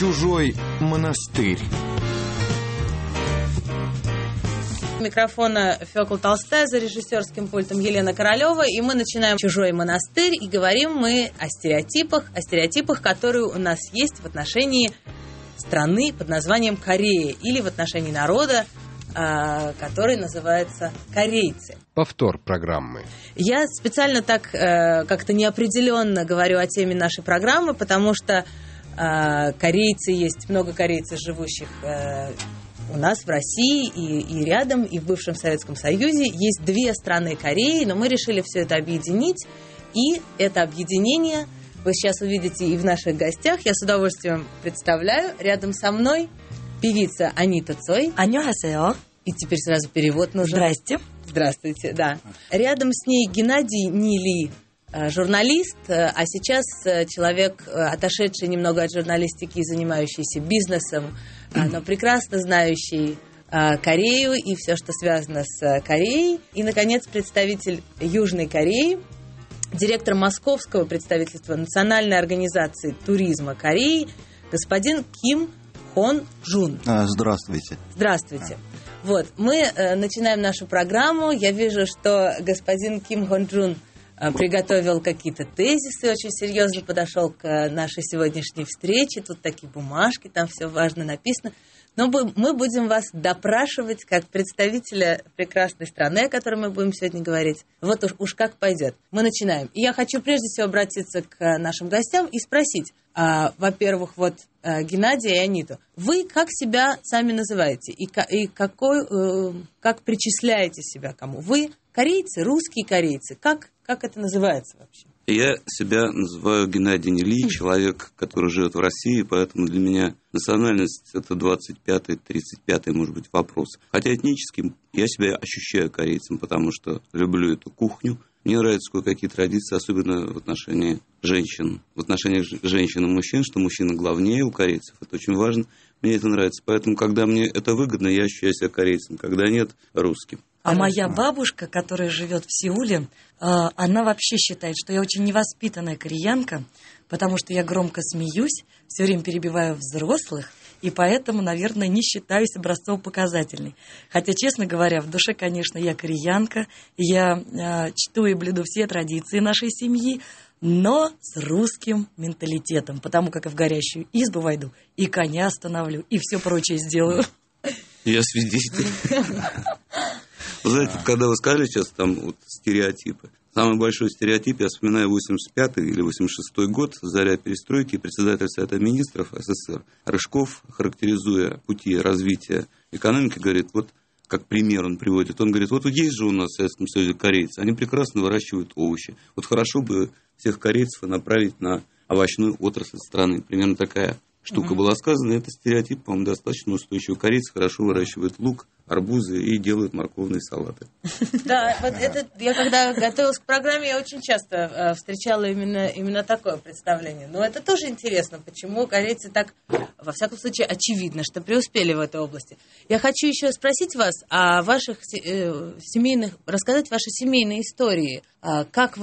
Чужой монастырь. У микрофона Фёкла Толстая, за режиссерским пультом Елена Королева, и мы начинаем «Чужой монастырь», и говорим мы о стереотипах, которые у нас есть в отношении страны под названием Корея, или в отношении народа, который называется корейцы. Повтор программы. Я специально так как-то неопределенно говорю о теме нашей программы, потому что корейцы, есть много корейцев, живущих у нас в России и рядом, и в бывшем Советском Союзе. Есть две страны Кореи, но мы решили все это объединить. И это объединение вы сейчас увидите и в наших гостях. Я с удовольствием представляю. Рядом со мной певица Анита Цой. 안녕하세요. И теперь сразу перевод нужен. Здрасте. Здравствуйте, да. Рядом с ней Геннадий Нили, журналист, а сейчас человек, отошедший немного от журналистики и занимающийся бизнесом, но прекрасно знающий Корею и все, что связано с Кореей. И, наконец, представитель Южной Кореи, директор московского представительства Национальной организации туризма Кореи, господин Ким Хон Джун. Здравствуйте. Здравствуйте. Вот, мы начинаем нашу программу. Я вижу, что господин Ким Хон Джун приготовил какие-то тезисы, очень серьезно подошел к нашей сегодняшней встрече. Тут такие бумажки, там все важно написано. Но мы будем вас допрашивать как представителя прекрасной страны, о которой мы будем сегодня говорить. Вот уж как пойдет. Мы начинаем. И я хочу прежде всего обратиться к нашим гостям и спросить, во-первых, вот Геннадия и Аниту, вы как себя сами называете и как причисляете себя кому? Вы корейцы, русские корейцы? Как это называется вообще? Я себя называю Геннадий Нили, человек, который живет в России, поэтому для меня национальность – это 25-й, 35-й, может быть, вопрос. Хотя этническим я себя ощущаю корейцем, потому что люблю эту кухню. Мне нравятся кое-какие традиции, особенно в отношении женщин. В отношениях женщин и мужчин, что мужчина главнее у корейцев, это очень важно. Мне это нравится, поэтому, когда мне это выгодно, я ощущаю себя корейцем, когда нет – русским. А моя бабушка, которая живет в Сеуле, она вообще считает, что я очень невоспитанная кореянка, потому что я громко смеюсь, все время перебиваю взрослых, и поэтому, наверное, не считаюсь образцово-показательной. Хотя, честно говоря, в душе, конечно, я кореянка, я чту и блюду все традиции нашей семьи, но с русским менталитетом, потому как и в горящую избу войду, и коня остановлю, и все прочее сделаю. Я свидетель. Вы знаете, когда вы сказали сейчас там вот стереотипы, самый большой стереотип, я вспоминаю 85-й или 86-й год, заря перестройки, председатель Совета министров СССР Рыжков, характеризуя пути развития экономики, говорит, вот как пример он приводит, он говорит, вот есть же у нас в Советском Союзе корейцы, они прекрасно выращивают овощи, вот хорошо бы всех корейцев направить на овощную отрасль страны, примерно такая штука была сказана, это стереотип, по-моему, достаточно устойчивый. Корейцы хорошо выращивают лук, арбузы и делают морковные салаты. Да, вот это я когда готовилась к программе, я очень часто встречала именно такое представление. Но это тоже интересно, почему корейцы так, во всяком случае, очевидно, что преуспели в этой области. Я хочу еще спросить вас о ваших семейных, рассказать ваши семейные истории. Как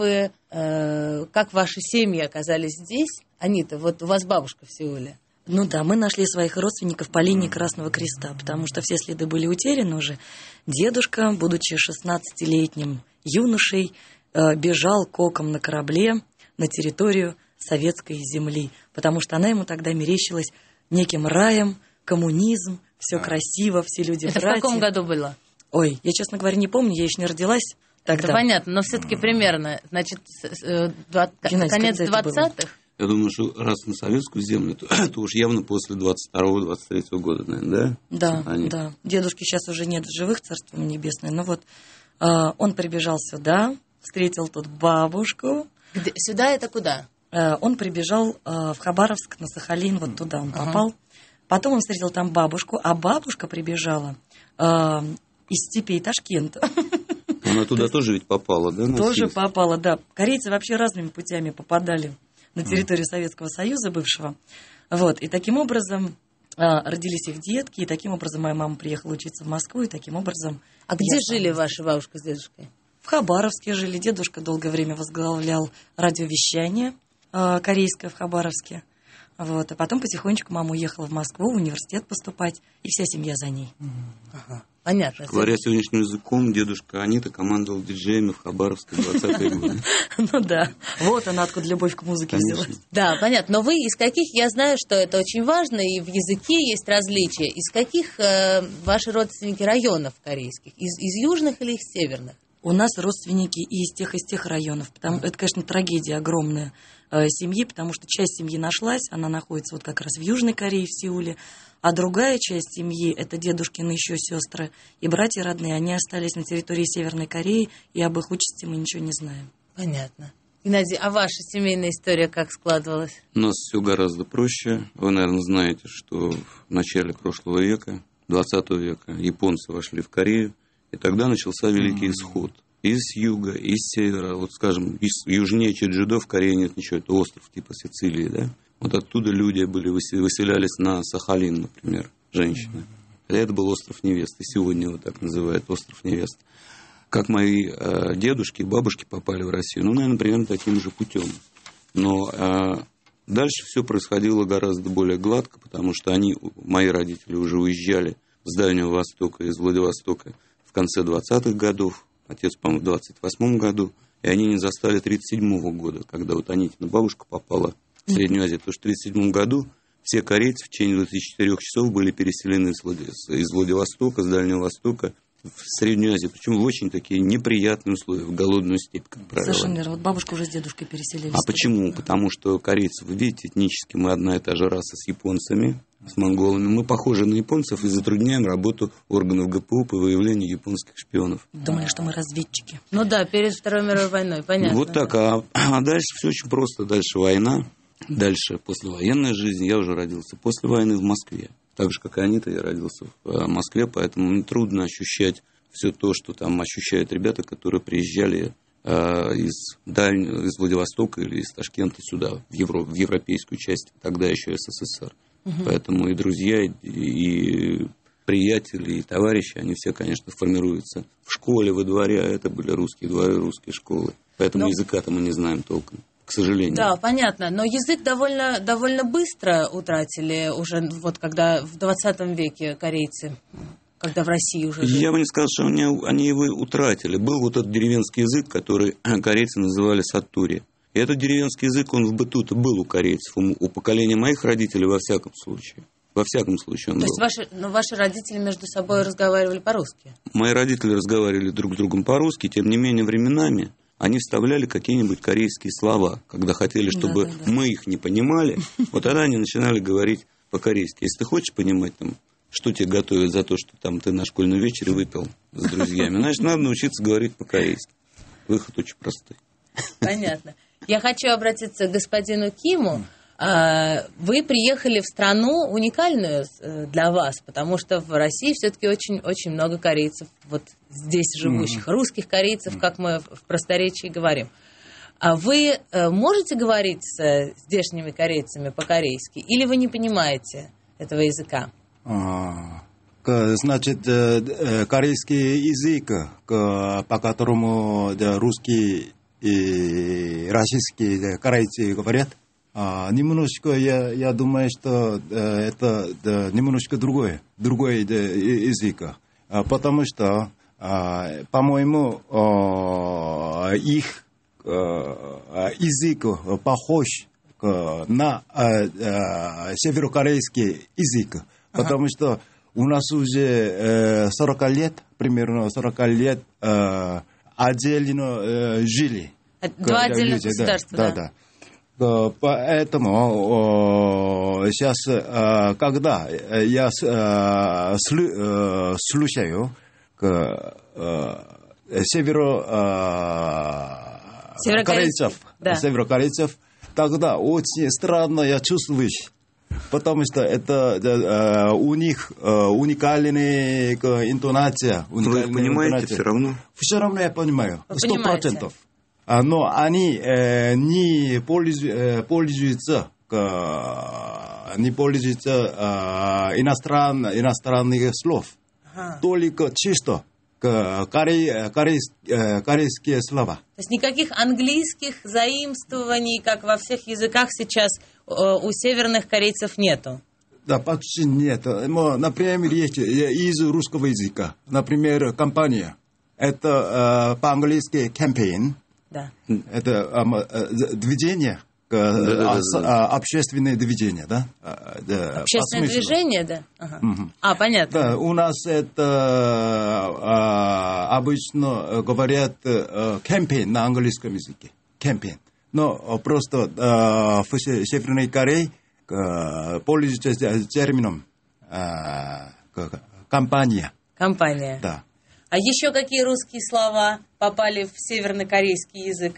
ваши семьи оказались здесь? Анита, вот у вас бабушка в Сеуле. Ну да, мы нашли своих родственников по линии Красного Креста, потому что все следы были утеряны уже. Дедушка, будучи 16-летним юношей, бежал коком на корабле на территорию советской земли, потому что она ему тогда мерещилась неким раем, коммунизм, все красиво, все люди братья. Это в каком году было? Ой, я, честно говоря, не помню, я еще не родилась тогда. Это понятно, но все-таки примерно, значит, конец 20-х? Я думаю, что раз на советскую землю, то уж явно после 22-23 года, наверное, да? Да. Дедушки сейчас уже нет в живых, царство ему небесное. Но вот он прибежал сюда, встретил тут бабушку. Сюда это куда? Он прибежал в Хабаровск, на Сахалин, вот туда он попал. Потом он встретил там бабушку, а бабушка прибежала из степей Ташкента. Она туда тоже ведь попала, да? Тоже попала, да. Корейцы вообще разными путями попадали на территорию Советского Союза бывшего. Вот. И таким образом родились их детки, и таким образом моя мама приехала учиться в Москву, и таким образом... А где жили ваша бабушка с дедушкой? В Хабаровске жили. Дедушка долгое время возглавлял радиовещание корейское в Хабаровске. Вот. А потом потихонечку мама уехала в Москву, в университет поступать, и вся семья за ней. Ага. Понятно. Говоря сегодняшним языком, дедушка Анита командовал диджеями в Хабаровске в 20-е годы. Ну да, вот она откуда любовь к музыке взялась. Да, понятно. Но вы из каких, я знаю, что это очень важно, и в языке есть различия. Из каких ваши родственники районов корейских? Из южных или из северных? У нас родственники и из тех районов. Это, конечно, трагедия огромная семьи, потому что часть семьи нашлась, она находится вот как раз в Южной Корее, в Сеуле, а другая часть семьи, это дедушкины еще сестры и братья родные, они остались на территории Северной Кореи, и об их участи мы ничего не знаем. Понятно. Геннадий, а ваша семейная история как складывалась? У нас все гораздо проще. Вы, наверное, знаете, что в начале прошлого века, 20 века, японцы вошли в Корею, и тогда начался Великий Исход. Из юга, из севера, вот скажем, южнее Чеджудо в Корее нет ничего, это остров типа Сицилии, да? Вот оттуда люди выселялись на Сахалин, например, женщины. Хотя это был остров невест, и сегодня его так называют, остров невест. Как мои дедушки и бабушки попали в Россию? Ну, наверное, примерно таким же путем. Но дальше все происходило гораздо более гладко, потому что мои родители уже уезжали с Дальнего Востока, из Владивостока в конце 20-х годов, отец, по-моему, в 28-м году, и они не застали 37-го года, когда вот Анитина бабушка попала в Среднюю Азию, потому что в 1937 году все корейцы в течение 24 часов были переселены из Владивостока, с Дальнего Востока в Среднюю Азию, причем в очень такие неприятные условия, в голодную степь, как правило. Совершенно верно. Вот бабушка уже с дедушкой переселились. А почему? Потому что корейцы, вы видите, этнически мы одна и та же раса с японцами, с монголами. Мы похожи на японцев и затрудняем работу органов ГПУ по выявлению японских шпионов. Думали, что мы разведчики. Ну да, перед Второй мировой войной, понятно. Вот так. А дальше все очень просто. Дальше война, дальше послевоенная жизнь. Я уже родился после войны в Москве. Так же, как и Анита, я родился в Москве, поэтому мне трудно ощущать все то, что там ощущают ребята, которые приезжали из Владивостока или из Ташкента сюда, в европейскую часть, тогда еще СССР. Поэтому и друзья, и приятели, и товарищи, они все, конечно, формируются в школе, во дворе, а это были русские дворы, русские школы. Поэтому языка-то мы не знаем толком, к сожалению. Да, понятно. Но язык довольно быстро утратили уже, вот когда в 20 веке корейцы, когда в России уже жили. Я бы не сказал, что они его утратили. Был вот этот деревенский язык, который корейцы называли саттури. И этот деревенский язык, он в быту-то был у корейцев, у поколения моих родителей во всяком случае. Во всяком случае он был. То есть ваши родители между собой разговаривали по-русски? Мои родители разговаривали друг с другом по-русски, тем не менее временами они вставляли какие-нибудь корейские слова, когда хотели, чтобы мы их не понимали. Вот тогда они начинали говорить по-корейски. Если ты хочешь понимать, там, что тебе готовят за то, что там, ты на школьном вечере выпил с друзьями, значит, надо научиться говорить по-корейски. Выход очень простой. Понятно. Я хочу обратиться к господину Киму. Вы приехали в страну уникальную для вас, потому что в России все-таки очень много корейцев, вот здесь живущих, русских корейцев, как мы в просторечии говорим. А вы можете говорить с здешними корейцами по-корейски, или вы не понимаете этого языка? Значит, корейский язык, по которому русские и российские корейцы говорят, немножко, я думаю, что это немножко другой язык. Потому что, по-моему, их язык похож на северокорейский язык. Потому что у нас уже 40 лет, примерно 40 лет отдельно жили. Два отдельных государства, да. Поэтому сейчас, когда я слушаю северокорейцев, тогда очень странно я чувствую, потому что это у них уникальная интонация. Вы понимаете все равно? Все равно я понимаю, 100%. Но они не пользуются иностранных слов. Только чисто корейские слова. То есть никаких английских заимствований, как во всех языках сейчас у северных корейцев нету. Да, почти нет. Например, есть из русского языка. Например, компания. Это по-английски campaign. Да. Это движение, общественное движение, да? Общественное движение, да? Ага. Понятно. Да, у нас это обычно говорят campaign на английском языке. Campaign. Но просто в Северной Корее пользуется термином компания. Компания. Да. А еще какие русские слова попали в севернокорейский язык?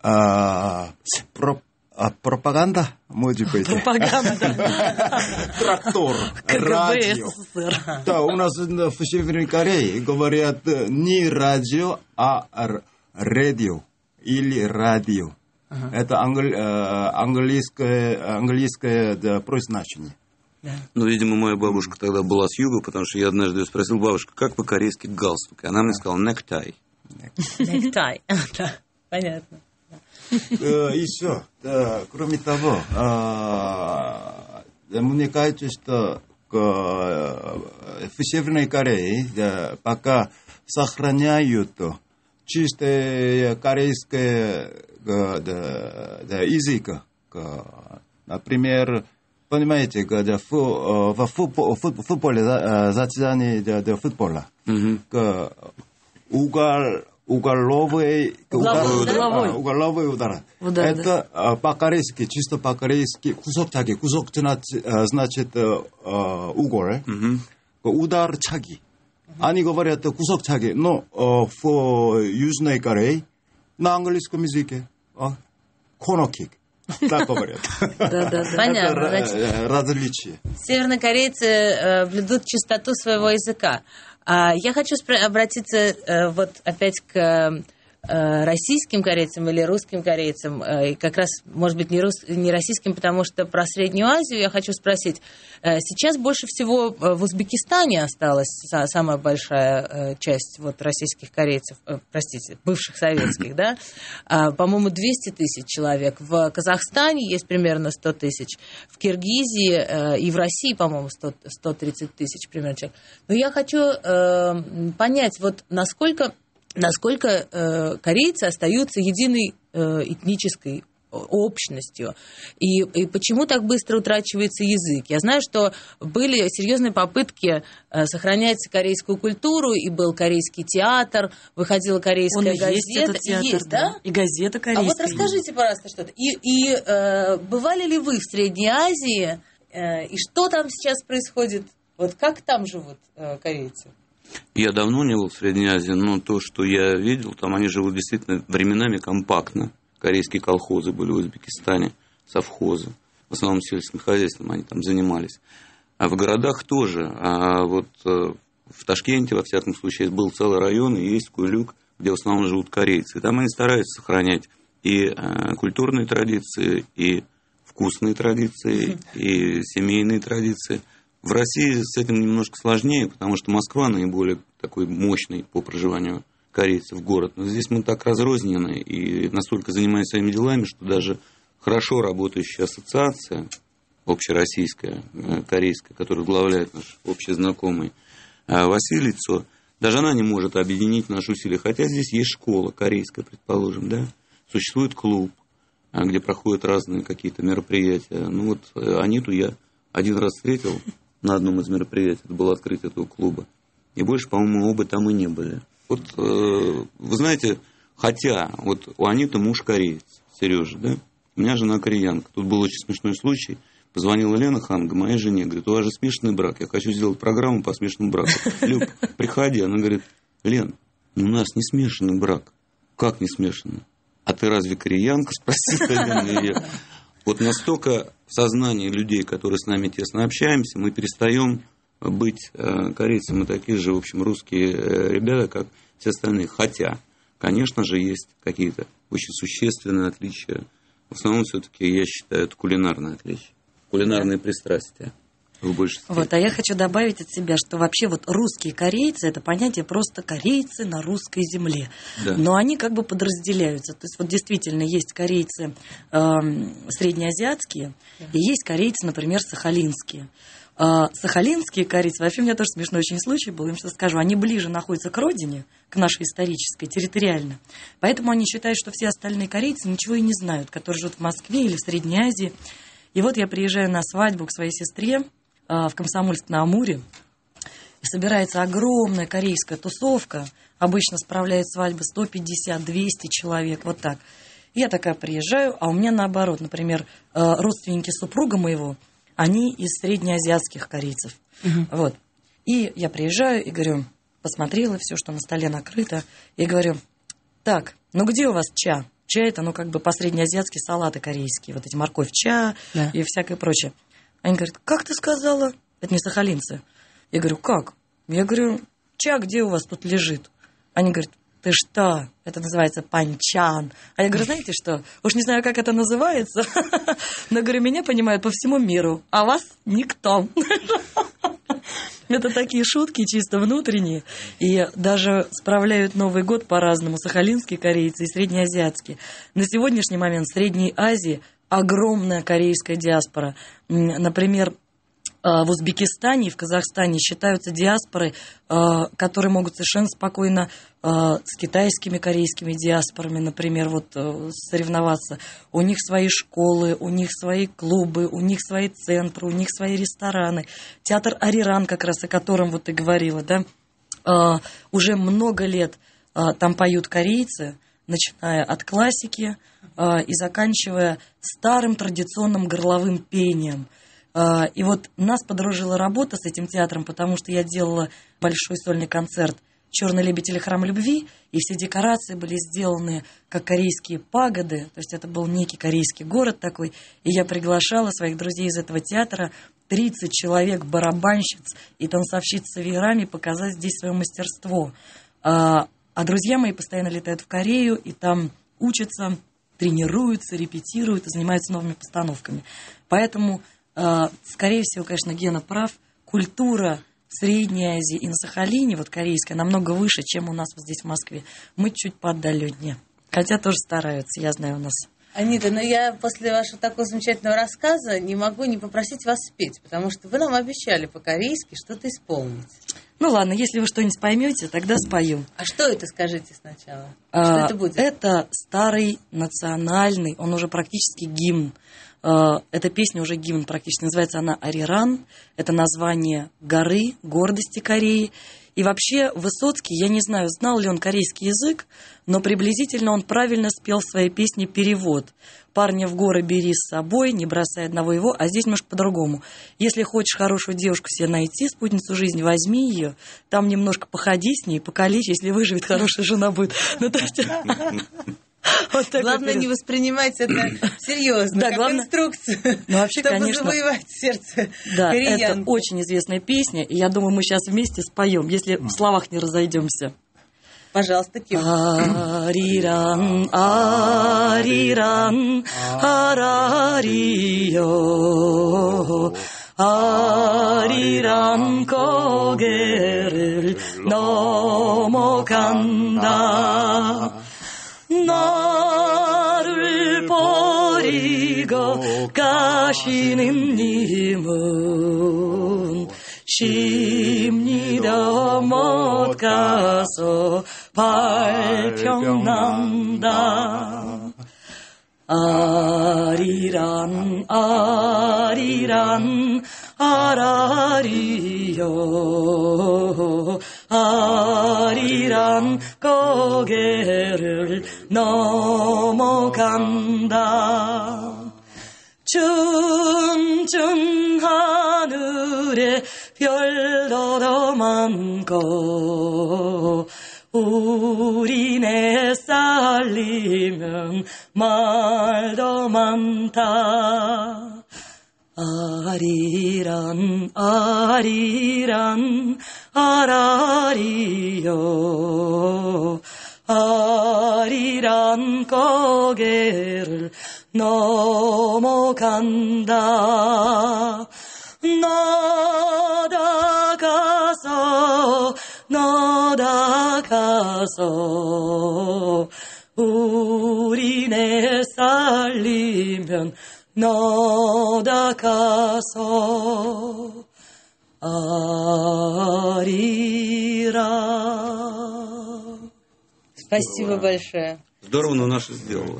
Пропаганда, может быть. Пропаганда. Трактор, КГБ радио. СССР. Да, у нас в Северной Корее говорят не радио, а радио или радио. Это английское произношение. Да. Ну, видимо, моя бабушка тогда была с юга, потому что я однажды ее спросил: бабушка, как по-корейски галстук? И она мне сказала: нектай. Нектай. Да, понятно. Еще, кроме того, мне кажется, что в Северной Корее пока сохраняют чистое корейское язык. Например, понимаете, в футболе, зачитание футбола, угловой удар. Это по-корейски, чисто по-корейски 구석차기, 구석 значит угол, удар 차기. Они говорят 구석차기, но в Южной Корее на английском языке корнеркик. Так говорят. Понятно. Различия. Севернокорейцы блюдут чистоту своего языка. Я хочу обратиться вот опять к российским корейцам или русским корейцам, и как раз, может быть, не российским, потому что про Среднюю Азию я хочу спросить. Сейчас больше всего в Узбекистане осталась самая большая часть вот российских корейцев, простите, бывших советских, да? По-моему, 200 тысяч человек. В Казахстане есть примерно 100 тысяч. В Киргизии и в России, по-моему, 130 тысяч примерно человек. Но я хочу понять, вот насколько корейцы остаются единой этнической общностью, и почему так быстро утрачивается язык. Я знаю, что были серьезные попытки сохранять корейскую культуру, и был корейский театр, выходила корейская газета. Есть этот театр, да? И газета корейская. А вот расскажите, пожалуйста, что-то. И бывали ли вы в Средней Азии, и что там сейчас происходит? Вот как там живут корейцы? Я давно не был в Средней Азии, но то, что я видел, там они живут действительно временами компактно. Корейские колхозы были в Узбекистане, совхозы. В основном сельским хозяйством они там занимались. А в городах тоже. А вот в Ташкенте, во всяком случае, был целый район, и есть Куйлюк, где в основном живут корейцы. И там они стараются сохранять и культурные традиции, и вкусные традиции, и семейные традиции. В России с этим немножко сложнее, потому что Москва наиболее такой мощный по проживанию корейцев город. Но здесь мы так разрознены и настолько занимаемся своими делами, что даже хорошо работающая ассоциация общероссийская, корейская, которую возглавляет наш общий знакомый Василий Цо, даже она не может объединить наши усилия. Хотя здесь есть школа корейская, предположим, да? Существует клуб, где проходят разные какие-то мероприятия. Ну вот Аниту я один раз встретил на одном из мероприятий, это было открытие этого клуба. И больше, по-моему, оба там и не были. Вот, вы знаете, хотя вот у Аниты муж кореец, Сережа, да? У меня жена кореянка. Тут был очень смешной случай. Позвонила Лена Ханга, моей жене, говорит: у вас же смешанный брак, я хочу сделать программу по смешанному браку. Люб, приходи. Она говорит: Лен, у нас не смешанный брак. Как не смешанный? А ты разве кореянка? Спросила Лена ее. Вот настолько в сознании людей, которые с нами тесно общаемся, мы перестаем быть корейцами. Мы такие же, в общем, русские ребята, как все остальные. Хотя, конечно же, есть какие-то очень существенные отличия. В основном, все-таки, я считаю, это кулинарные отличия. Кулинарные пристрастия. в большей степени. Вот, а я хочу добавить от себя, что вообще вот русские корейцы, это понятие просто корейцы на русской земле. Да. Но они как бы подразделяются. То есть вот действительно есть корейцы среднеазиатские, и есть корейцы, например, сахалинские. Сахалинские корейцы, вообще у меня тоже смешной очень случай был, им сейчас скажу, они ближе находятся к родине, к нашей исторической, территориально. Поэтому они считают, что все остальные корейцы ничего и не знают, которые живут в Москве или в Средней Азии. И вот я приезжаю на свадьбу к своей сестре в Комсомольск-на-Амуре, и собирается огромная корейская тусовка, обычно справляют свадьбы 150-200 человек, вот так. И я такая приезжаю, а у меня наоборот, например, родственники супруга моего, они из среднеазиатских корейцев. Вот. И я приезжаю и говорю, посмотрела все, что на столе накрыто, и говорю, так, ну где у вас ча? Ча это, ну как бы по-среднеазиатски салаты корейские, вот эти морковь ча и всякое прочее. Они говорят, как ты сказала? Это не сахалинцы. Я говорю, как? Я говорю, ча где у вас тут лежит? Они говорят, ты что? Это называется панчан. А я говорю, знаете что? Уж не знаю, как это называется, но, говорю, меня понимают по всему миру, а вас никто. Это такие шутки чисто внутренние. И даже справляют Новый год по-разному. Сахалинские корейцы и среднеазиатские. На сегодняшний момент в Средней Азии огромная корейская диаспора. Например, в Узбекистане и в Казахстане считаются диаспоры, которые могут совершенно спокойно с китайскими, корейскими диаспорами, например, вот соревноваться. У них свои школы, у них свои клубы, у них свои центры, у них свои рестораны. Театр Ариран, как раз о котором вот ты говорила, да, уже много лет там поют корейцы, начиная от классики и заканчивая старым традиционным горловым пением. И вот нас подружила работа с этим театром, потому что я делала большой сольный концерт «Черный лебедь» или «Храм любви», и все декорации были сделаны как корейские пагоды, то есть это был некий корейский город такой, и я приглашала своих друзей из этого театра, 30 человек барабанщиц и танцовщиц с веерами показать здесь свое мастерство. А друзья мои постоянно летают в Корею, и там учатся, тренируются, репетируют и занимаются новыми постановками. Поэтому... Скорее всего, конечно, Гена прав. Культура в Средней Азии и на Сахалине, вот корейская, намного выше, чем у нас вот здесь в Москве. Мы чуть поотдаленнее. Хотя тоже стараются, я знаю у нас. Анита, но я после вашего такого замечательного рассказа не могу не попросить вас спеть, потому что вы нам обещали по-корейски что-то исполнить. Ну ладно, если вы что-нибудь поймете, тогда спою. А что это, скажите сначала? Что это будет? Это старый национальный, он уже практически гимн. Эта песня уже гимн практически. Называется она «Ариран». Это название горы, гордости Кореи. И вообще Высоцкий, я не знаю, знал ли он корейский язык, но приблизительно он правильно спел в своей песне перевод. «Парня в горы бери с собой, не бросай одного его», а здесь немножко по-другому. «Если хочешь хорошую девушку себе найти, спутницу жизни, возьми ее, там немножко походи с ней, покалечь, если выживет, хорошая жена будет». Ну, то есть... Вот главное, не воспринимать это серьезно, да, как главное... инструкцию, ну, вообще, чтобы конечно... завоевать сердце да, кореянки. Это очень известная песня, и я думаю, мы сейчас вместе споем, если в словах не разойдемся. Пожалуйста, Ким. Ариран, ариран, арарио, 아리랑 고개를 넘어간다. 나를 버리고 가시는 님은 십리도 못 가서 발평난다. 아리란 아리란 아라리요 아리란 고개를 넘어간다. 춘춘 하늘에 별도 많고 우리네 살리면 말도 많다. 아리란 아리란 아라리요 아리란 고개를 넘어간다. 가서 우리네 살리면 나다가서 아리라. Спасибо большое. Здорово, но наша сделала.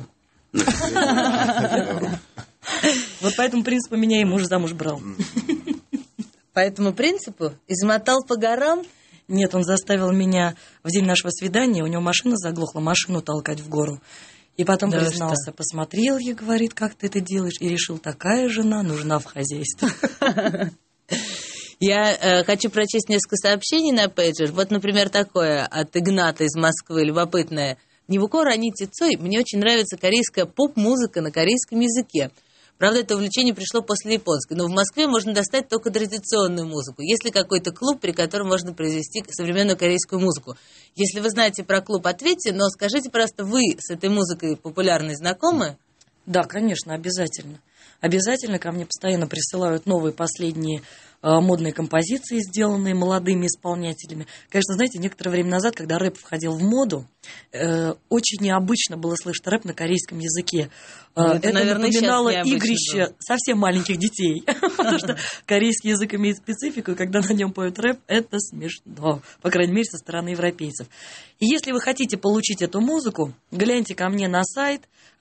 Вот по этому принципу меня и муж замуж брал. По этому принципу измотал по горам. Нет, он заставил меня в день нашего свидания, у него машина заглохла, машину толкать в гору. И потом Да признался, посмотрел, я, говорит, как ты это делаешь, и решил, такая жена нужна в хозяйстве. Я хочу прочесть несколько сообщений на пейджер. Вот, например, такое от Игната из Москвы, любопытное. «Нивуко ранити цой, мне очень нравится корейская поп-музыка на корейском языке. Правда, это увлечение пришло после японской, но в Москве можно достать только традиционную музыку. Есть ли какой-то клуб, при котором можно произвести современную корейскую музыку? Если вы знаете про клуб, ответьте, но скажите, пожалуйста, вы с этой музыкой популярной знакомы?» Да, конечно, обязательно. Обязательно ко мне постоянно присылают новые последние модные композиции, сделанные молодыми исполнителями. Конечно, знаете, некоторое время назад, когда рэп входил в моду, очень необычно было слышать рэп на корейском языке. Это наверное, напоминало сейчас необычно игрище было. совсем маленьких детей. Потому что корейский язык имеет специфику, и когда на нем поют рэп, это смешно. По крайней мере, со стороны европейцев. И если вы хотите получить эту музыку, гляньте ко мне на сайт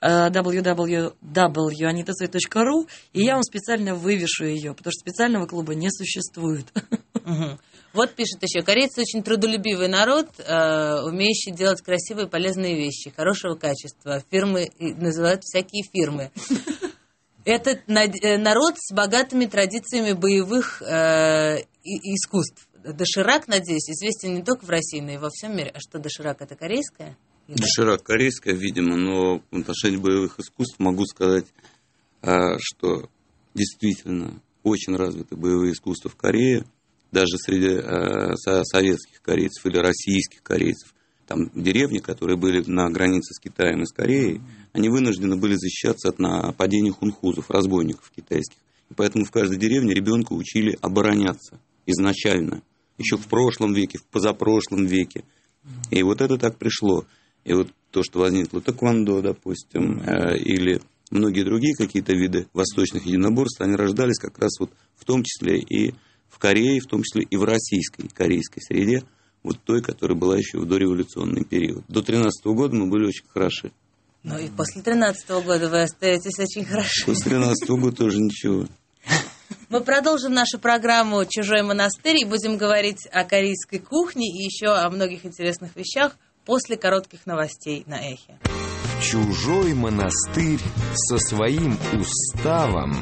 www.anitatsoi.ru, и я вам специально вывешу ее, потому что специального клуба не существует. Угу. Вот пишет еще, корейцы очень трудолюбивый народ, умеющий делать красивые и полезные вещи, хорошего качества. Фирмы называют всякие фирмы. Это народ с богатыми традициями боевых искусств. Доширак, надеюсь, известен не только в России, но и во всем мире. А что, доширак это корейское? Доширак корейская, видимо, но в отношении боевых искусств могу сказать, что действительно очень развиты боевые искусства в Корее, даже среди советских корейцев или российских корейцев. Там деревни, которые были на границе с Китаем и с Кореей, они вынуждены были защищаться от нападений хунхузов, разбойников китайских. И поэтому в каждой деревне ребенка учили обороняться изначально, еще в прошлом веке, в позапрошлом веке. И вот это так пришло. И вот то, что возникло тэквондо, допустим, или многие другие какие-то виды восточных единоборств, они рождались как раз вот в том числе и в Корее, в том числе и в российской, корейской среде, вот той, которая была еще в дореволюционный период. До 13 года мы были очень хороши. Ну и после 13 года вы остаетесь очень хороши. После 13 года тоже ничего. Мы продолжим нашу программу «Чужой монастырь» и будем говорить о корейской кухне и еще о многих интересных вещах после коротких новостей на Эхе. Чужой монастырь со своим уставом.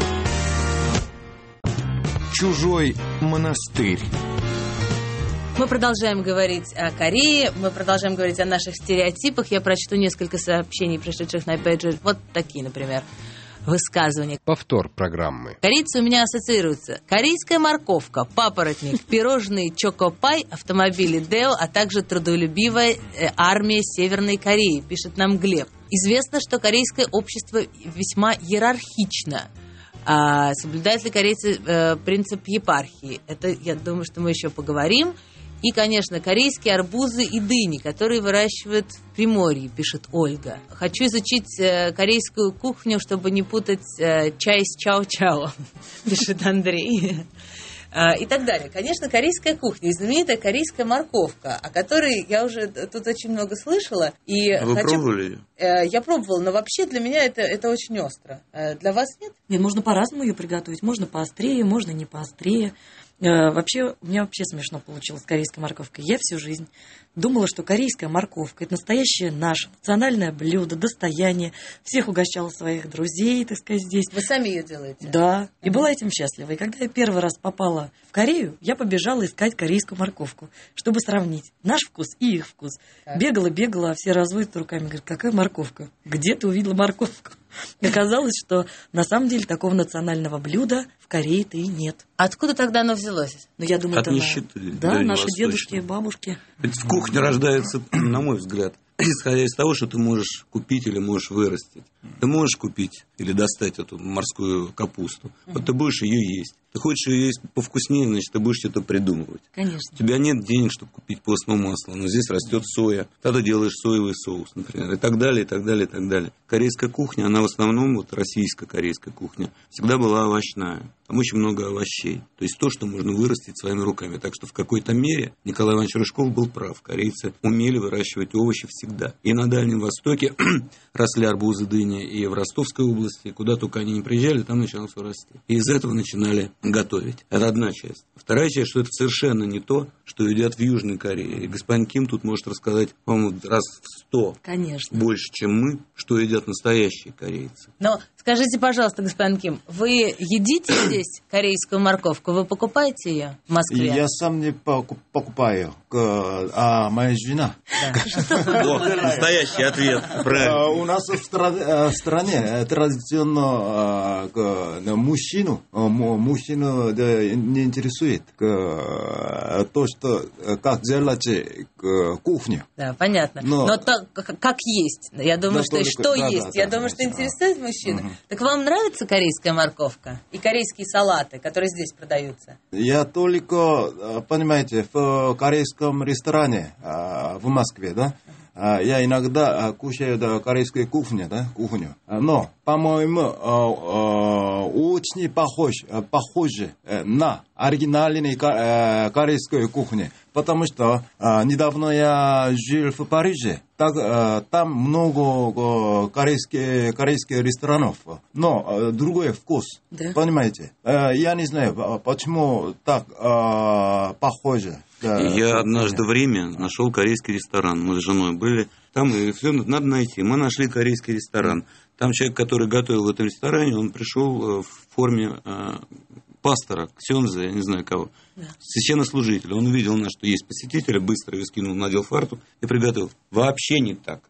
Чужой монастырь. Мы продолжаем говорить о Корее, мы продолжаем говорить о наших стереотипах. Я прочту несколько сообщений, пришедших на пейджер. Вот такие, например, высказывания. Повтор программы. Корейцы у меня ассоциируются. Корейская морковка, папоротник, пирожные Чокопай, автомобили Део, а также трудолюбивая армия Северной Кореи, пишет нам Глеб. Известно, что корейское общество весьма иерархично. Соблюдают ли корейцы принцип епархии? Это, я думаю, что мы еще поговорим. И, конечно, корейские арбузы и дыни, которые выращивают в Приморье, пишет Ольга. Хочу изучить корейскую кухню, чтобы не путать чай с чао-чао, пишет Андрей. И так далее. Конечно, корейская кухня и знаменитая корейская морковка, о которой я уже тут очень много слышала. И Вы пробовали ее? Я пробовала, но вообще для меня это очень остро. Для вас нет? Нет, можно по-разному ее приготовить. Можно поострее, можно не поострее. Вообще, у меня вообще смешно получилось с корейской морковкой. Я всю жизнь думала, что корейская морковка – это настоящее наше национальное блюдо, достояние. Всех угощала своих друзей, так сказать, здесь. Вы сами ее делаете? Да, и была этим счастлива. И когда я первый раз попала в Корею, я побежала искать корейскую морковку, чтобы сравнить наш вкус и их вкус. Так. Бегала, а все разводят руками, говорят, какая морковка? Где ты увидела морковку? Оказалось, что на самом деле такого национального блюда в Корее-то и нет. Откуда тогда оно взялось? Но я думаю, От это нищеты да, наши дальневосточной. дедушки и бабушки. Ведь в кухне рождается, на мой взгляд, исходя из того, что ты можешь купить или можешь вырастить. Ты можешь купить или достать эту морскую капусту. Вот ты будешь ее есть. Ты хочешь ее есть повкуснее, значит, ты будешь что-то придумывать. Конечно. У тебя нет денег, чтобы купить постное масло, но здесь растет соя. Тогда делаешь соевый соус, например, и так далее, и так далее, и так далее. Корейская кухня, она в основном, вот российская корейская кухня, всегда была овощная. Там очень много овощей. То есть то, что можно вырастить своими руками. Так что в какой-то мере Николай Иванович Рыжков был прав. Корейцы умели выращивать овощи всегда. И на Дальнем Востоке росли арбузы, дыни, и в Ростовской области, куда только они не приезжали, там началось все расти. И из этого начинали готовить. Это одна часть. Вторая часть, что это совершенно не то, что едят в Южной Корее. И господин Ким тут может рассказать, по-моему, раз в 100 Конечно. больше, чем мы, что едят настоящие корейцы. Но скажите, пожалуйста, господин Ким, вы едите здесь корейскую морковку? Вы покупаете ее в Москве? Я сам не покупаю, а моя жена. О, настоящий ответ. Правильно. У нас в стране традиционно мужчину не интересует то, что как делать кухню. Да, понятно. Но то, как есть. Я думаю, что есть. Я думаю, что интересует мужчину. Так вам нравится корейская морковка? И корейские салаты, которые здесь продаются? Я только, понимаете, в корейском ресторане в Москве, да, я иногда кушаю корейскую кухню, но, по-моему, очень похоже на оригинальную корейскую кухню, потому что недавно я жил в Париже, там много корейских ресторанов, но другой вкус, Да. понимаете? Я не знаю, почему так похоже. Я однажды в Риме нашел корейский ресторан. Мы с женой были там, и все надо найти. Мы нашли корейский ресторан. Там человек, который готовил в этом ресторане, он пришел в форме пастора, ксенза, я не знаю кого, священнослужителя. Он увидел нас, что есть посетители, быстро ее скинул, надел фартук и приготовил. Вообще не так.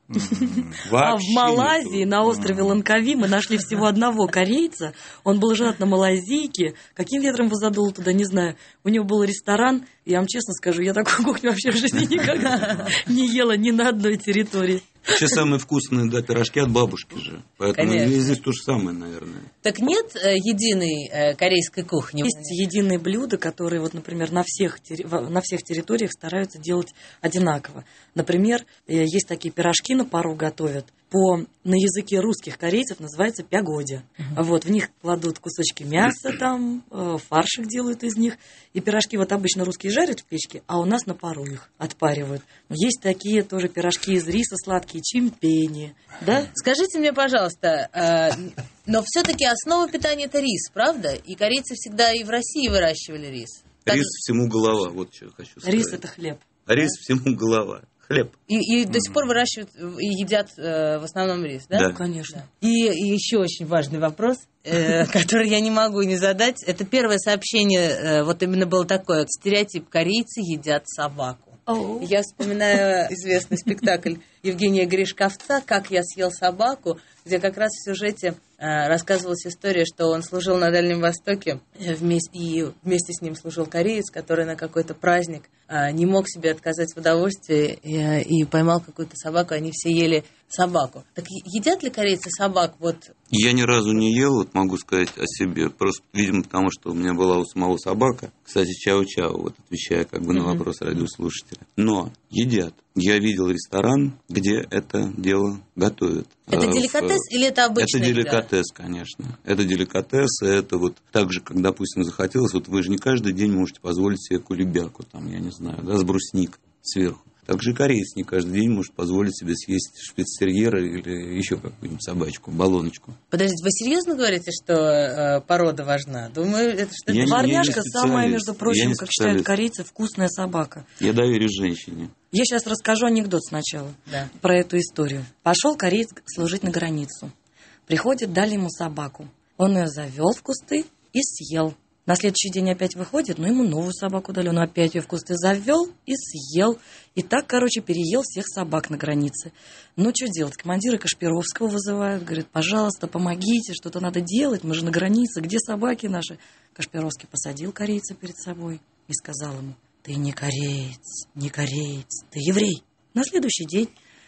А в Малайзии, на острове Лангкави, мы нашли всего одного корейца. Он был женат на малайзийке. Каким ветром его задуло туда, не знаю. У него был ресторан. Я вам честно скажу, я такую кухню вообще в жизни никогда не ела ни на одной территории. Все самые вкусные, да, пирожки от бабушки же. Поэтому и здесь то же самое, наверное. Так нет единой корейской кухни? Есть единые блюда, которые, вот, например, на всех территориях стараются делать одинаково. Например, есть такие пирожки на пару готовят. На языке русских корейцев называется пягоди. Вот, в них кладут кусочки мяса, там, фаршик делают из них. И пирожки вот обычно русские жарят в печке, а у нас на пару их отпаривают. Есть такие тоже пирожки из риса сладкие, чимпени. Да? Скажите мне, пожалуйста, но все-таки основа питания – это рис, правда? И корейцы всегда и в России выращивали рис. Рис всему голова, вот что я хочу сказать. Рис – это хлеб. Рис всему голова. Хлеб. И до сих пор выращивают и едят в основном рис, да? Да. Конечно. И еще очень важный вопрос, который я не могу не задать. Это первое сообщение, вот именно было такое. Стереотип: корейцы едят собаку. Я вспоминаю известный спектакль Евгения Гришковца «Как я съел собаку», где как раз в сюжете рассказывалась история, что он служил на Дальнем Востоке, и вместе с ним служил кореец, который на какой-то праздник не мог себе отказать в удовольствии и поймал какую-то собаку, они все ели собаку. Так едят ли корейцы собак? Вот. Я ни разу не ел, вот могу сказать о себе, просто, видимо, потому что у меня была у самого собака. Кстати, чау-чау, вот отвечая как бы на вопрос радиослушателя. Но едят. Я видел ресторан, где это дело готовят. Это деликатес или это обычное? Это деликатес, конечно. Это деликатес, это вот так же, как, допустим, захотелось, вот вы же не каждый день можете позволить себе кулебяку, там, я не знаю, да, с брусникой сверху. Также кореец не каждый день может позволить себе съесть шпицтерьера или еще какую-нибудь собачку, баллоночку. Подождите, вы серьезно говорите, что порода важна? Думаю, это что-то... Дворняжка самая, между прочим, как считают корейцы, вкусная собака. Я доверю женщине. Я сейчас расскажу анекдот сначала про эту историю. Пошел кореец служить на границу. Приходит, дали ему собаку. Он ее завел в кусты и съел. На следующий день опять выходит, но ему новую собаку дали. Он опять ее в кусты завел и съел. И так, переел всех собак на границе. Ну, что делать? Командира Кашпировского вызывают. Говорит: пожалуйста, помогите, что-то надо делать. Мы же на границе. Где собаки наши? Кашпировский посадил корейца перед собой и сказал ему: ты не кореец, ты еврей. На следующий день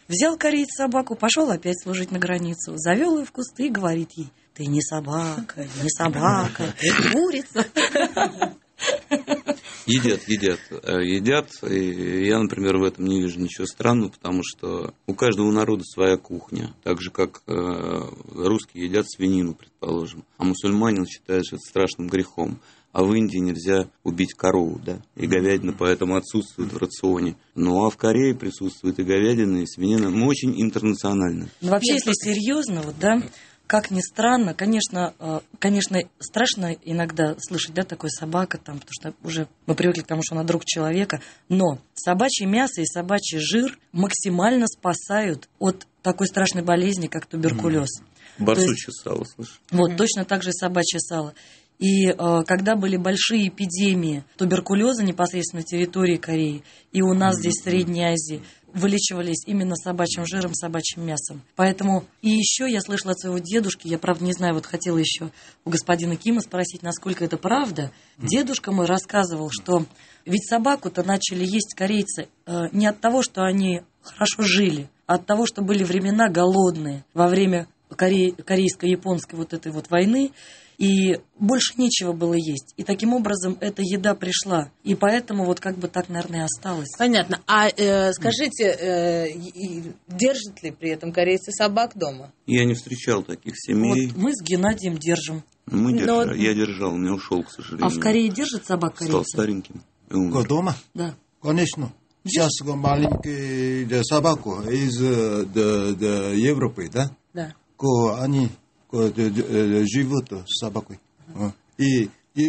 Взял кореец собаку, пошел опять служить на границу, завел ее в кусты и говорит ей: ты не собака, не собака, ты курица. Едят. И я, например, в этом не вижу ничего странного, потому что у каждого народа своя кухня. Так же, как русские едят свинину, предположим. А мусульманин считает это страшным грехом. А в Индии нельзя убить корову, да, и говядина поэтому отсутствует в рационе. Ну, а в Корее присутствует и говядина, и свинина. Мы очень интернациональны. Ну, вообще, если серьезно, вот, да, как ни странно, конечно, страшно иногда слышать, да, такой собака, там, потому что уже мы привыкли к тому, что она друг человека, но собачье мясо и собачий жир максимально спасают от такой страшной болезни, как туберкулез. Барсучье сало, слышишь? Вот, точно так же и собачье сало. И когда были большие эпидемии туберкулеза непосредственно на территории Кореи, и у нас здесь, в Средней Азии, вылечивались именно собачьим жиром, собачьим мясом. Поэтому и еще я слышала от своего дедушки, я, правда, не знаю, вот хотела еще у господина Кима спросить, насколько это правда. Дедушка мой рассказывал, что ведь собаку-то начали есть корейцы не от того, что они хорошо жили, а от того, что были времена голодные во время корейско-японской вот этой вот войны, и больше нечего было есть. И таким образом эта еда пришла. И поэтому вот как бы так, наверное, и осталось. Понятно. А скажите, держат ли при этом корейцы собак дома? Я не встречал таких семей. Вот мы с Геннадием держим. Я держал, у меня ушел, к сожалению. А в Корее держат собак корейцев? Стал стареньким. Дома? Да. Конечно. Сейчас маленькие собаку из Европы, да? Да. Они живут с собакой. И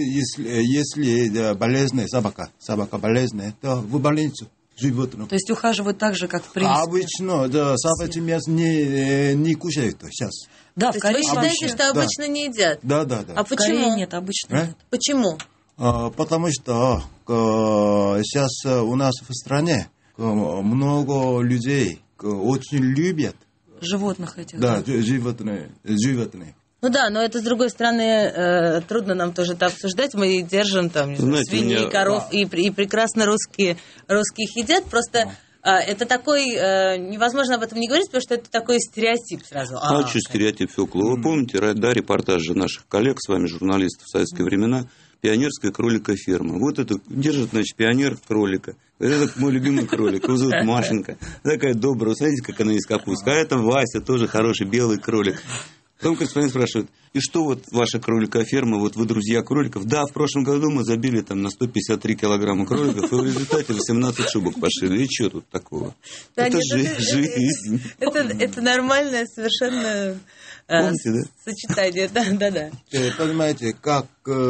если болезненная собака болезненная, то в больницу живут. То есть ухаживают так же, как в принципе? Обычно, да, собачье мясо не кушают сейчас. Да, то в Корее есть вы считаете, что обычно не едят? Да. А в почему? Корее нет, обычно нет. Почему? Потому что сейчас у нас в стране много людей очень любят животных этих. Да, животные. Ну да, но это, с другой стороны, трудно нам тоже это обсуждать. Мы держим там, не знаю, свиней, коров, и прекрасно русские их едят. Просто это такой, невозможно об этом не говорить, потому что это такой стереотип сразу. Что стереотип, Фёкла? Вы помните, да, репортажи наших коллег, с вами журналистов в советские времена, пионерская кролика ферма. Вот это держит, значит, пионер кролика. Это мой любимый кролик. Его зовут Машенька. Такая добрая. Смотрите, как она есть капуста. А это Вася, тоже хороший белый кролик. Потом господин спрашивает: и что вот ваша кроликоферма, вот вы друзья кроликов? Да, в прошлом году мы забили там на 153 килограмма кроликов, и в результате 18 шубок пошили. И что тут такого? Да, это жизнь. Это нормальное совершенно помните, да? Сочетание. Да. Понимаете, как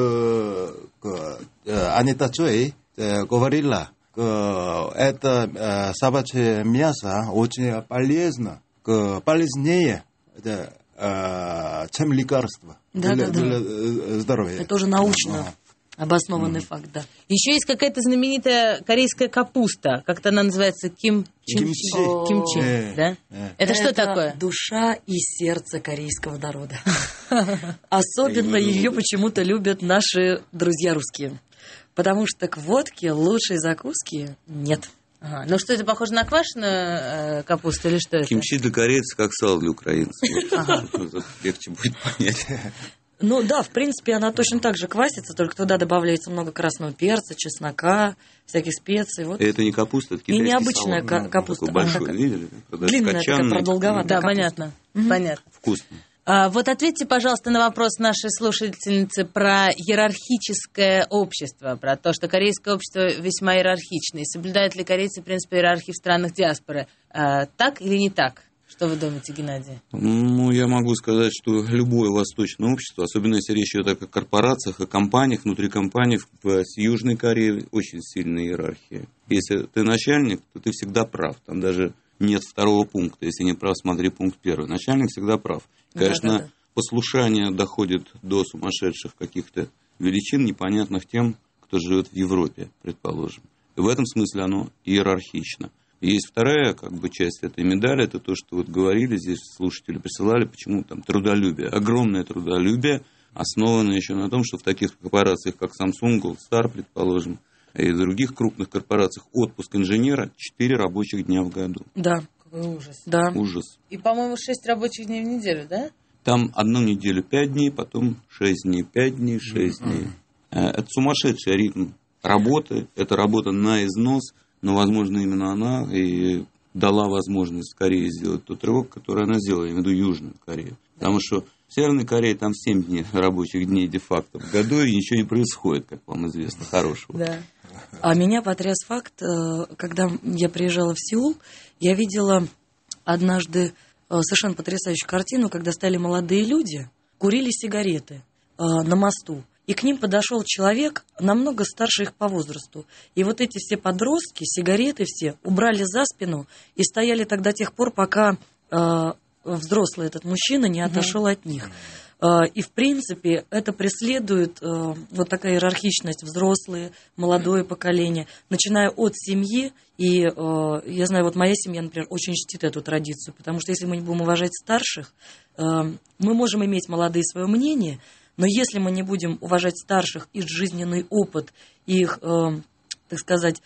Анита Цой говорила, это собачье мясо очень полезно, полезнее, чем лекарство для здоровья. Это уже научно обоснованный факт, да. Еще есть какая-то знаменитая корейская капуста, как-то она называется кимчи, да? Это что такое? Душа и сердце корейского народа. Особенно ее почему-то любят наши друзья русские. Потому что к водке лучшей закуски нет. Ага. Ну что, это похоже на квашеную капусту или что это? Кимчи для корейцев, как сало для украинцев. Легче будет понять. Ну да, в принципе, она точно так же квасится, только туда добавляется много красного перца, чеснока, всяких специй. Вот. И это не капуста, это китайский необычная капуста. Большой, видели? Длинная, такая продолговатая. Да, понятно. Вкусно. Вот ответьте, пожалуйста, на вопрос нашей слушательницы про иерархическое общество, про то, что корейское общество весьма иерархичное. И соблюдают ли корейцы принцип иерархии в странах диаспоры? Так или не так? Что вы думаете, Геннадий? Ну, я могу сказать, что любое восточное общество, особенно если речь идет о корпорациях, о компаниях, внутри компаний, в Южной Корее очень сильная иерархия. Если ты начальник, то ты всегда прав. Там даже нет второго пункта. Если не прав, смотри пункт первый. Начальник всегда прав. Конечно, послушание доходит до сумасшедших каких-то величин, непонятных тем, кто живет в Европе, предположим. И в этом смысле оно иерархично. И есть вторая часть этой медали, это то, что вот говорили здесь, слушатели присылали, почему там трудолюбие. Огромное трудолюбие, основанное еще на том, что в таких корпорациях, как Samsung, Goldstar, предположим, и в других крупных корпорациях отпуск инженера 4 рабочих дня в году. Да. Ужас. Да. Ужас. И, по-моему, 6 рабочих дней в неделю, да? Там одну неделю 5 дней, потом 6 дней, 5 дней, 6 дней. Это сумасшедший ритм работы. Это работа на износ, но, возможно, именно она и дала возможность скорее сделать тот рывок, который она сделала, я имею в виду Южную Корею. Потому что в Северной Корее там 7 дней рабочих дней де-факто в году, и ничего не происходит, как вам известно, хорошего. Да. А меня потряс факт, когда я приезжала в Сеул, я видела однажды совершенно потрясающую картину, когда стали молодые люди, курили сигареты на мосту. И к ним подошел человек, намного старше их по возрасту. И вот эти все подростки, сигареты все, убрали за спину и стояли так до тех пор, пока взрослый этот мужчина не отошел от них. И, в принципе, это преследует вот такая иерархичность: взрослые, молодое поколение, начиная от семьи. И я знаю, вот моя семья, например, очень чтит эту традицию, потому что если мы не будем уважать старших, мы можем иметь молодые свое мнение, но если мы не будем уважать старших, их жизненный опыт, их, так сказать,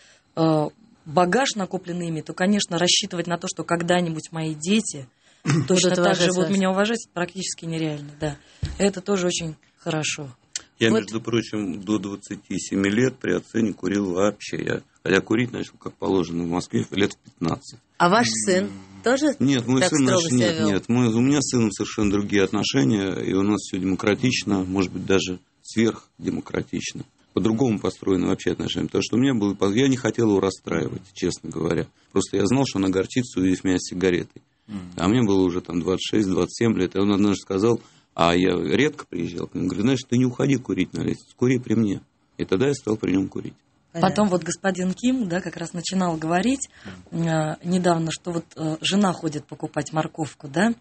багаж, накопленный ими, то, конечно, рассчитывать на то, что когда-нибудь мои дети точно так же будут меня уважать, практически нереально. Да. Это тоже очень хорошо. Я, между прочим, до 27 лет при отце не курил вообще. Хотя курить начал, как положено, в Москве лет в 15. А ваш сын тоже Нет, мой так сын строго наш, себя вел? нет. У меня с сыном совершенно другие отношения, и у нас все демократично, может быть, даже сверхдемократично. По-другому построены вообще отношения. Потому что у меня было... Я не хотел его расстраивать, честно говоря. Просто я знал, что он огорчится, увидев меня с сигаретой. А мне было уже там 26-27 лет. И он однажды сказал, а я редко приезжал к нему, говорю, знаешь, ты не уходи курить на лестницу, кури при мне. И тогда я стал при нем курить. Потом вот господин Ким, да, как раз начинал говорить недавно, что вот жена ходит покупать морковку, да,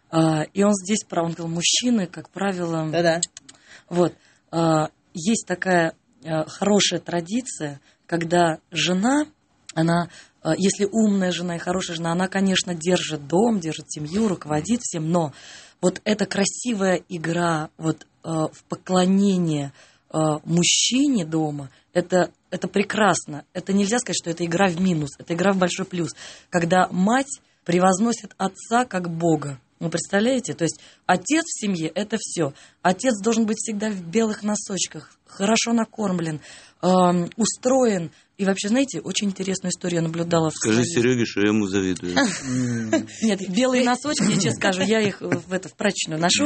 и он здесь, он говорил, мужчины, как правило, Да-да. вот, есть такая хорошая традиция, когда жена, она, если умная жена и хорошая жена, она, конечно, держит дом, держит семью, руководит всем, но вот эта красивая игра вот в поклонение мужчине дома, это прекрасно. Это нельзя сказать, что это игра в минус, это игра в большой плюс. Когда мать превозносит отца как Бога. Вы представляете? То есть отец в семье – это все. Отец должен быть всегда в белых носочках, хорошо накормлен, устроен. И вообще, знаете, очень интересную историю я наблюдала в Скажи Сереге, что я ему завидую. Нет, белые носочки, я честно скажу, я их в прачечную ношу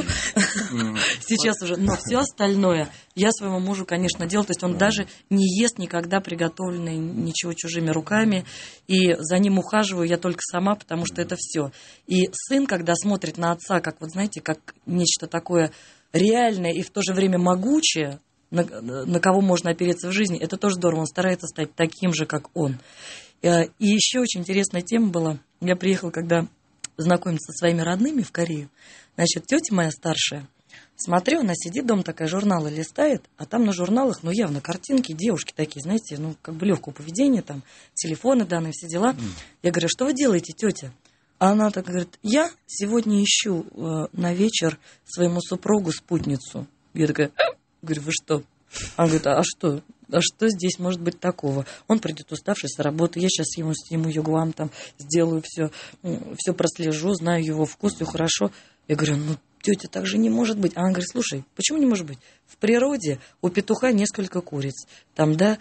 сейчас уже. Но все остальное я своему мужу, конечно, делаю. То есть он даже не ест никогда приготовленное ничего чужими руками. И за ним ухаживаю я только сама, потому что это все. И сын, когда смотрит на отца, как вот знаете, как нечто такое реальное и в то же время могучее, на кого можно опереться в жизни, это тоже здорово. Он старается стать таким же, как он. И еще очень интересная тема была. Я приехала, когда знакомиться со своими родными в Корею. Значит, тетя моя старшая, смотрю, она сидит дома, такая, журналы листает, а там на журналах, явно картинки, девушки такие, знаете, как бы легкого поведения, там, телефоны данные, все дела. Я говорю, что вы делаете, тетя? А она так говорит, я сегодня ищу на вечер своему супругу спутницу. Я такая... Говорю, вы что? Она говорит, а что? А что здесь может быть такого? Он придет уставший с работы, я сейчас ему сниму югуам, там, сделаю все прослежу, знаю его вкус, все хорошо. Я говорю, тетя, так же не может быть. Она говорит, слушай, почему не может быть? В природе у петуха несколько куриц, там, да,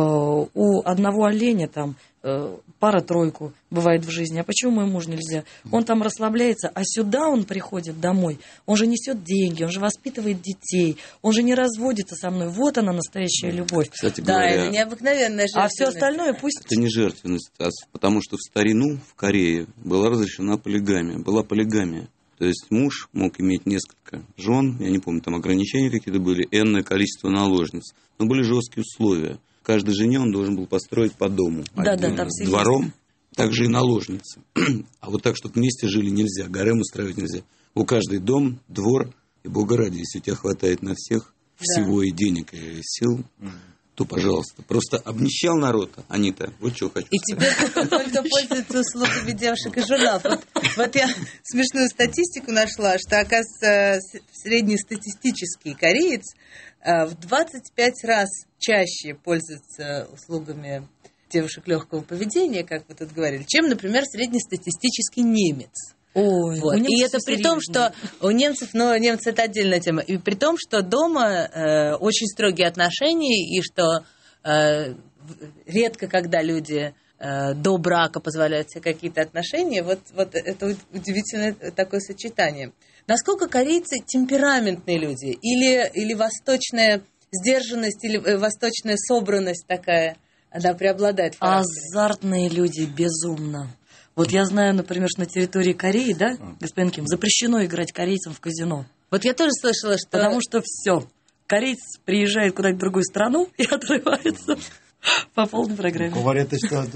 у одного оленя там пара-тройку бывает в жизни. А почему моему мужу нельзя? Он там расслабляется, а сюда он приходит домой. Он же несет деньги, он же воспитывает детей, он же не разводится со мной. Вот она, настоящая любовь. Кстати Да, говоря, это необыкновенная жертвенность. А все остальное пусть... это не жертвенность, потому что в старину в Корее была разрешена полигамия. Была полигамия. То есть муж мог иметь несколько жен, я не помню, там ограничения какие-то были, энное количество наложниц. Но были жесткие условия. Каждой жене он должен был построить по дому. Да, там с двором, также и наложницы. А вот так, чтобы вместе жили, нельзя, гарем устраивать нельзя. У каждой дом, двор, и бога ради, если у тебя хватает на всех всего и денег, и сил, то, пожалуйста. Просто обнищал народ, Анита, вот что хочу сказать. И теперь только пользуются услугами девушек и журналов. Вот я смешную статистику нашла, что, оказывается, среднестатистический кореец в 25 раз чаще пользуется услугами девушек легкого поведения, как вы тут говорили, чем, например, среднестатистический немец. Ой, Вот. И это при том, что у немцев, немцы это отдельная тема, и при том, что дома очень строгие отношения, и что редко, когда люди до брака позволяют себе какие-то отношения, вот это удивительное такое сочетание. Насколько корейцы темпераментные люди? Или восточная сдержанность, или восточная собранность такая, она преобладает в характере? Азартные люди, безумно. Вот я знаю, например, что на территории Кореи, да, господин Ким, запрещено играть корейцам в казино. Вот я тоже слышала, что... Потому что все. Кореец приезжает куда-то в другую страну и отрывается по полной программе. Говорят, что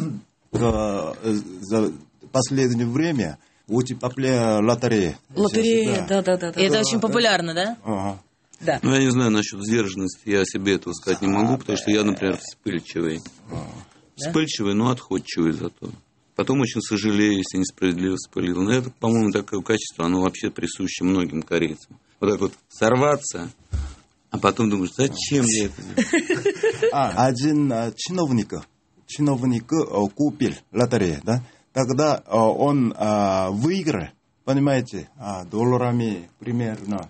за последнее время очень популярна лотерея. Лотерея, да. И это очень популярно, да? Ага. Да. Ну, я не знаю насчет сдержанности, я себе этого сказать не могу, потому что я, например, вспыльчивый. Вспыльчивый, но отходчивый зато. Потом очень сожалею, если несправедливо вспылил. Но это, по-моему, такое качество, оно вообще присуще многим корейцам. Вот так вот сорваться, а потом думаешь, зачем я это делаю? Один чиновник купил лотерею, да? Тогда он выиграл, понимаете, долларами примерно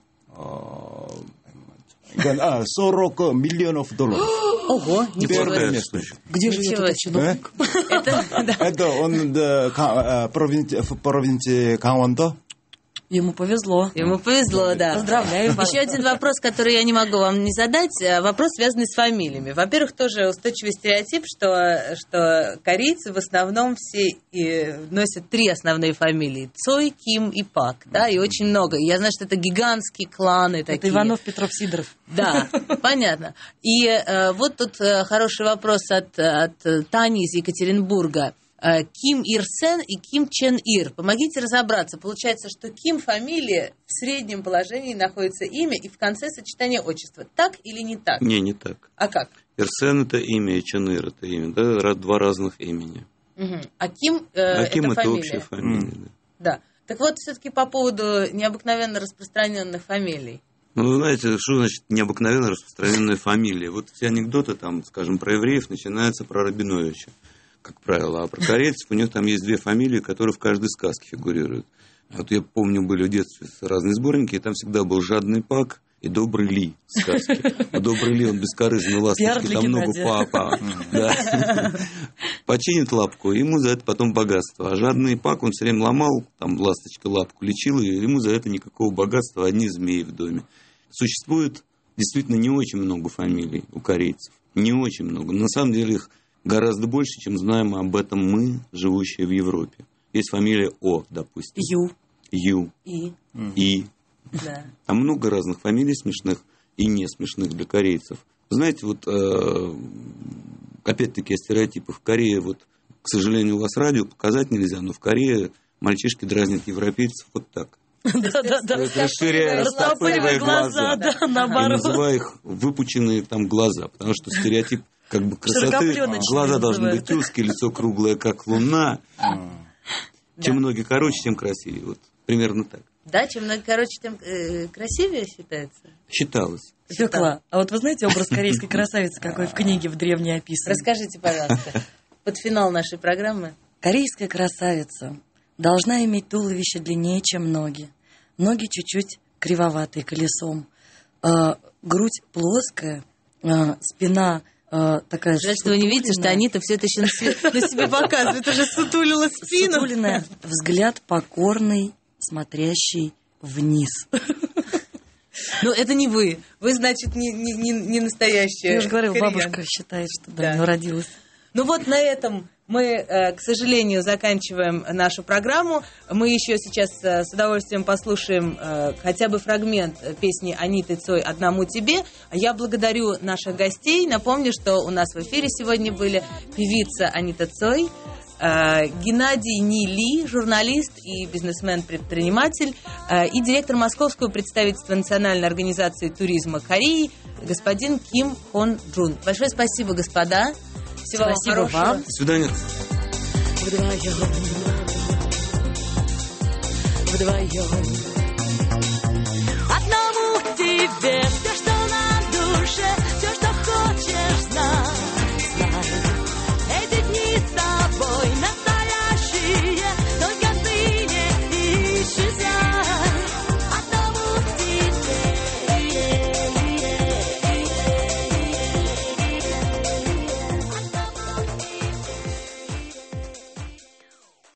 40 миллионов долларов. Ого, ничего Первое себе. случай. Где живет Ничего этот себе. чиновник? Это он в провинции Гангвон-до. Ему повезло. Ему повезло, да. Поздравляю вас. Еще один вопрос, который я не могу вам не задать. Вопрос, связанный с фамилиями. Во-первых, тоже устойчивый стереотип, что корейцы в основном все носят 3 основные фамилии. Цой, Ким и Пак. Да, и очень много. И я знаю, что это гигантские кланы такие. Это Иванов, Петров, Сидоров. Да, понятно. И вот тут хороший вопрос от Тани из Екатеринбурга. Ким Ир Сен и Ким Чен Ир. Помогите разобраться. Получается, что Ким фамилия в среднем положении находится имя и в конце сочетание отчества. Так или не так? Не так. А как? Ирсен это имя, и Ченыр это имя. Да, 2 разных имени. Угу. А Ким, Ким это это фамилия. общая фамилия. Да. Да. Так вот, все-таки по поводу необыкновенно распространенных фамилий. Ну, вы знаете, что значит необыкновенно распространенная фамилия? Вот все анекдоты, там, скажем, про евреев начинаются про Рабиновича, как правило. А про корейцев у них там есть 2 фамилии, которые в каждой сказке фигурируют. Вот я помню, были в детстве разные сборники, и там всегда был «Жадный Пак» и «Добрый Ли» в сказке. «Добрый Ли», он бескорыстный, ласточки, там много папа. Починит лапку, ему за это потом богатство. А «Жадный Пак», он все время ломал, там ласточка лапку лечила, и ему за это никакого богатства, одни змеи в доме. Существует действительно не очень много фамилий у корейцев. Не очень много. На самом деле их гораздо больше, чем знаем об этом мы, живущие в Европе. Есть фамилия О, допустим. Ю. И. Да. Там много разных фамилий смешных и не смешных для корейцев. Знаете, вот опять-таки о стереотипах. В Корее, вот, к сожалению, у вас радио показать нельзя, но в Корее мальчишки дразнят европейцев вот так. Да-да-да. Расширяя, растопыривая глаза. Да, И наоборот. называя их выпученные там глаза. Потому что стереотип как бы красоты, Широкоплёночные глаза должны быть называют. узкие, лицо круглое, как луна. Чем ноги короче, тем красивее. Вот примерно так. Да, чем короче, тем красивее считается. Считалось. Свекла. А вот вы знаете образ корейской красавицы, какой в книге в древней описан? Расскажите, пожалуйста, под финал нашей программы. Корейская красавица должна иметь туловище длиннее, чем ноги. Ноги чуть-чуть кривоватые колесом. Грудь плоская, спина такая Жаль, что вы не видите, что Анита все это еще на себе показывает. Уже сутулила спину. Сутулиная, взгляд покорный, смотрящий вниз. Ну, это не вы. Вы, значит, не настоящая. Я уже говорила, кореянка. бабушка считает, что Да. да, родилась. Ну вот на этом мы, к сожалению, заканчиваем нашу программу. Мы еще сейчас с удовольствием послушаем хотя бы фрагмент песни Аниты Цой «Одному тебе». Я благодарю наших гостей. Напомню, что у нас в эфире сегодня были певица Анита Цой, Геннадий Нили, журналист и бизнесмен-предприниматель, и директор московского представительства Национальной организации туризма Кореи господин Ким Хон Джун. Большое спасибо, господа. Всего Спасибо вам хорошего. вам. До свидания. Вдвоем